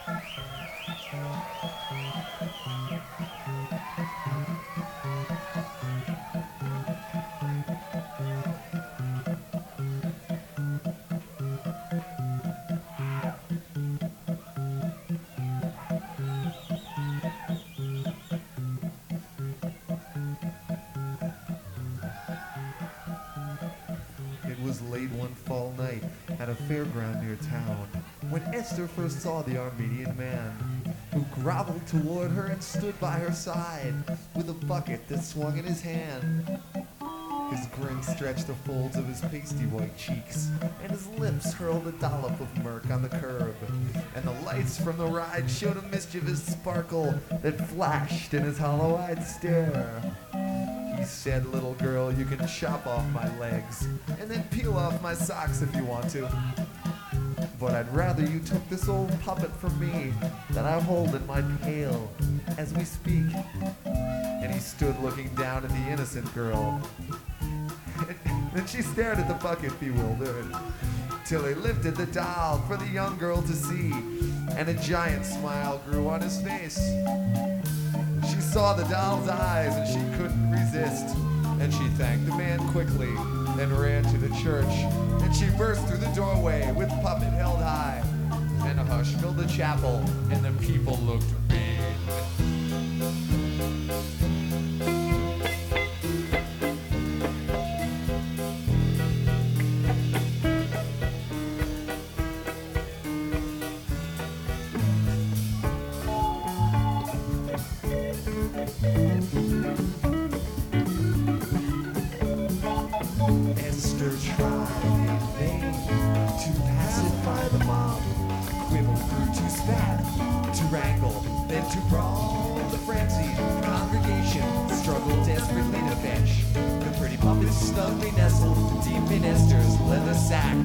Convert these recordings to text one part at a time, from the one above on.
It was late one fall night at a fairground near town when Esther first saw the Armenian man, who groveled toward her and stood by her side with a bucket that swung in his hand. His grin stretched the folds of his pasty white cheeks, and his lips hurled a dollop of murk on the curb, and the lights from the ride showed a mischievous sparkle that flashed in his hollow-eyed stare. He said, "Little girl, you can chop off my legs and then peel off my socks if you want to. But I'd rather you took this old puppet from me that I hold in my pail as we speak." And he stood looking down at the innocent girl. Then she stared at the bucket, bewildered, till he lifted the doll for the young girl to see, and a giant smile grew on his face. She saw the doll's eyes and she couldn't resist, and she thanked the man quickly, then ran to the church, and she burst through the doorway with puppet held high, and a hush filled the chapel, and the people looked mean. Esther tried in vain to pacify the mob. Quibble grew to spat, to wrangle, then to brawl. The frenzied congregation struggled desperately to fetch the pretty puppet snugly nestled deep in Esther's leather sack.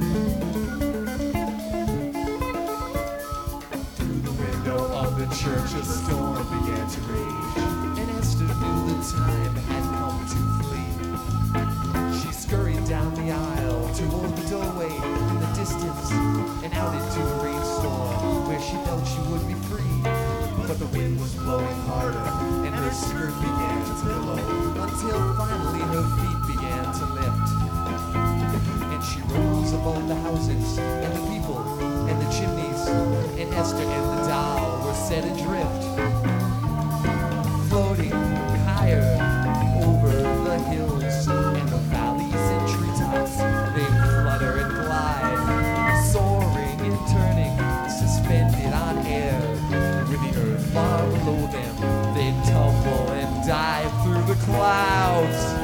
Through the window of the church a storm began to rage, and Esther knew the time had come to flee. She scurried down the aisle toward the doorway in the distance and out into the rainstorm where she felt she would be free. But the wind was blowing harder and her skirt began to billow until finally her feet began to lift. And she rose above the houses and the people and the chimneys, and Esther and the doll were set adrift, floating higher over the hills and the valleys and treetops. They flutter and glide, soaring and turning, suspended on air. With the earth far below them, they tumble and dive through the clouds.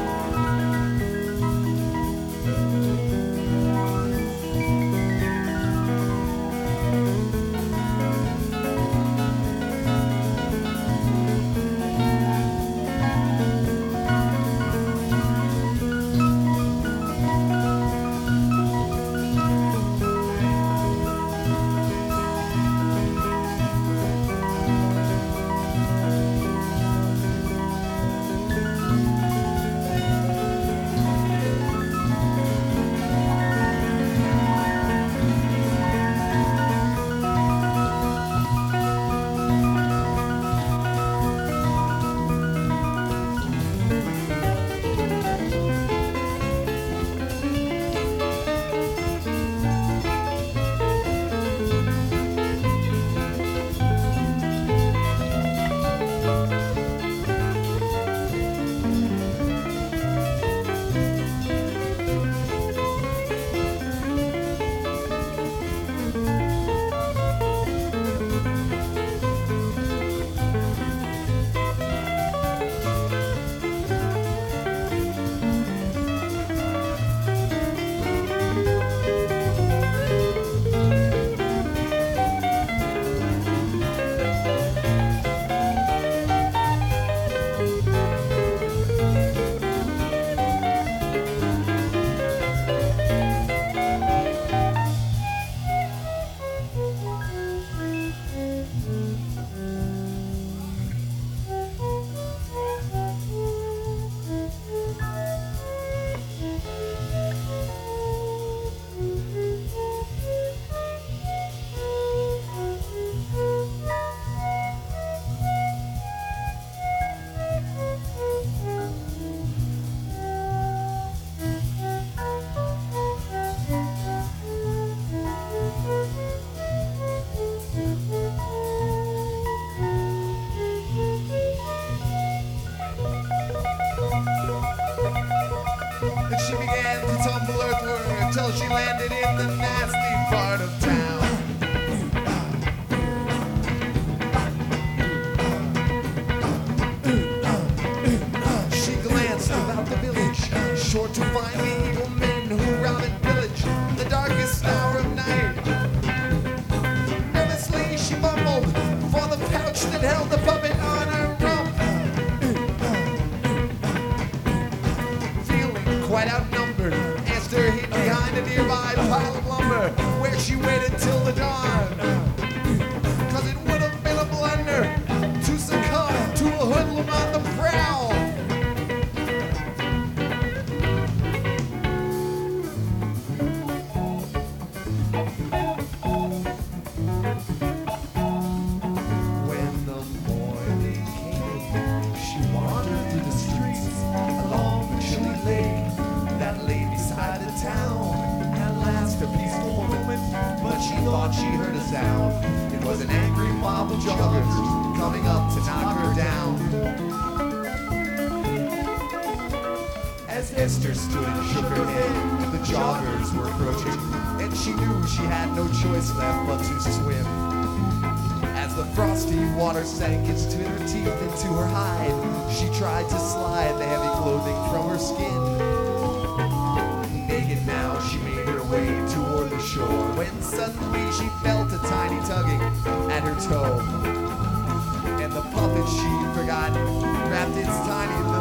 and she began to tumble earthward until she landed in the nasty part of town. She glanced about the village, sure to find the evil men who rob and pillage the darkest hour of night. Nervously she fumbled for the pouch that held the puppet on her rump. Feeling quite outnumbered, Esther hid behind a nearby pile of lumber, where she waited till the dawn. 'Cause it would have been a blunder to succumb to a hoodlum on the prowl. When the morning came, she wandered through the streets along the chilly lake that lay beside the town. At last, a peaceful moment, but she thought she heard a sound. It was an angry mob of joggers coming up to knock her down. As Esther stood and shook her head, the joggers were approaching, and she knew she had no choice left but to swim. As the frosty water sank its bitter teeth into her hide, she tried to slide the heavy clothing from her skin. Naked now, she made her way toward the shore, when suddenly she felt a tiny tugging at her toe. And the puppet she'd forgotten wrapped its tiny